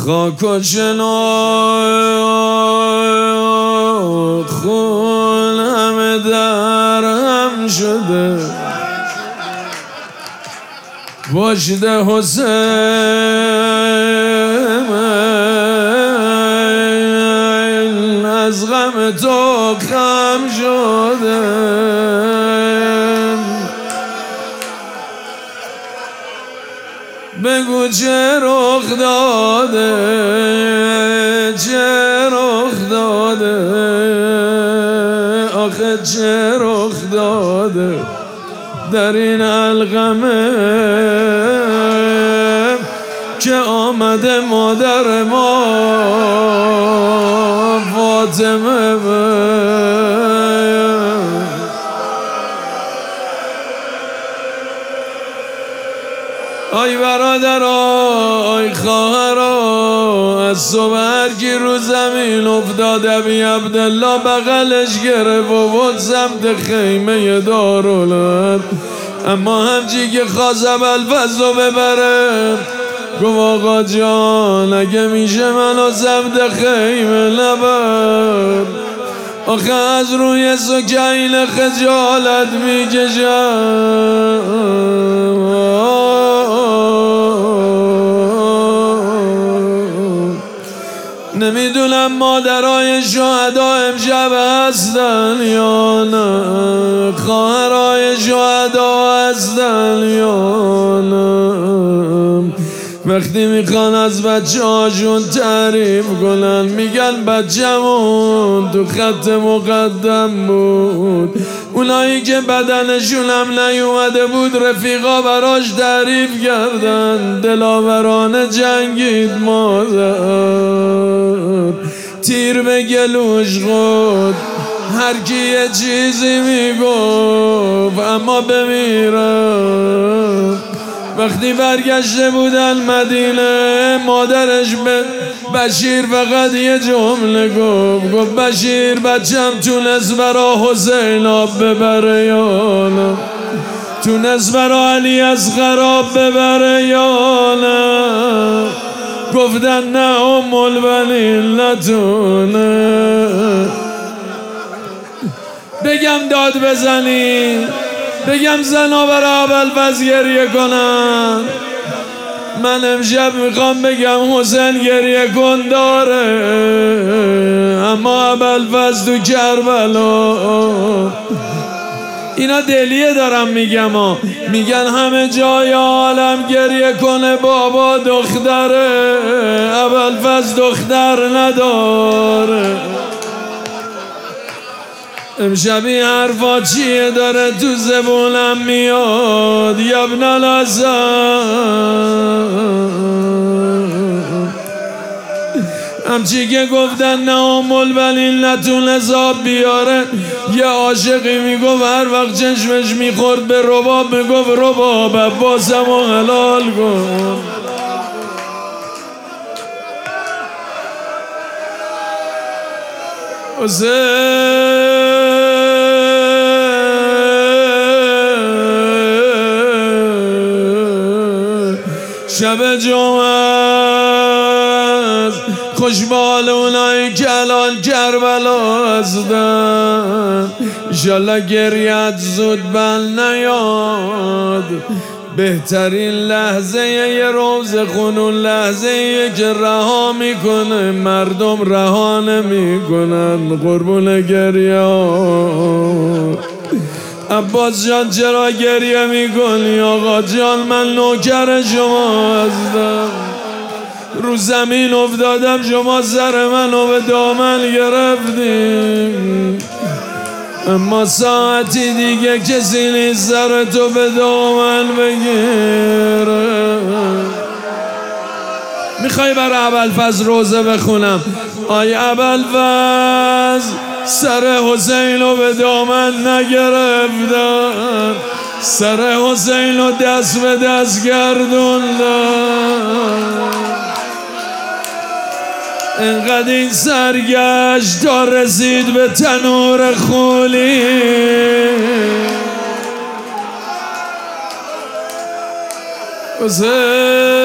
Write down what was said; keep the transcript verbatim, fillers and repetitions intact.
خاک و شناخ خونم درم شده وجد حسین از غم تو خم شده بگو چه رخ داده چه رخ داده آخه چه رخ داده در این الغمه که آمده مادر ما فاطمه آی برادرها آی خواهرها از صبح هر کی رو زمین افتاد ابی عبدالله بغلش گرفت و بود سمت خیمه دارالحرب اما همچی که خواست ابوالفضل رو ببره گفت آقا جان اگه میشه منو سمت خیمه نبر آخه از روی سکینه خجالت میکشم نمیدونم مادرای شهدا امشب هستن یا نه خواهرای شهدا هستن یا نه وقتی میخوان از بچه هاشون تعریف کنن میگن بچه‌مون تو خط مقدم بود اونایی که بدنشون هم نیومده بود رفیقا براش تعریف کردن دلاورانه جنگید مادر تیر به گلوش خود هر کی یه چیزی میگفت اما بمیرم وقتی برگشته بودن مدینه مادرش به بشیر فقط یه جمله گفت گفت بشیر بچم تونست برا حسین آب ببره یا نه تونست برا علی از خراب ببره یا نه گفتن نه ام البنین نتونه بگم داد بزنی بگم زنا برا ابوالفضل گریه کنن من امشب میخوام بگم حسین گریه کن داره اما ابوالفضل تو کربلا اینا دلیه دارم میگم ها میگن همه جای عالم گریه کنه بابا دختره ابوالفضل دختر نداره امشبی حرفا چیه داره تو زبونم میاد یابن الحسن همچی که گفتن نه ام البنین نتونست آب بیاره یه عاشقی میگفت هر وقت چشمش میخورد به رباب میگفت رباب عباسم و حلال کن حسین شب جمعه خوشبال اونایی که الان کربلا هستن انشالله گریت زود بل نیاد بهترین لحظه یه روز خونون لحظه که رها میکنه مردم رها نمیکنن قربون گریه عباس جان چرا گریه میکنی آقا جان من نوکر شما هستم رو زمین افتادم شما سر منو به دامن گرفتیم اما ساعتی دیگه کسی نیست سر تو به دامن بگیره میخوای برای ابوالفضل روزه بخونم آی ابوالفضل سر حسین رو به دامن نگرفتن سر حسین رو دست به دست گردوندن انقدر این سرگشت تا رسید به تنور خولی حسین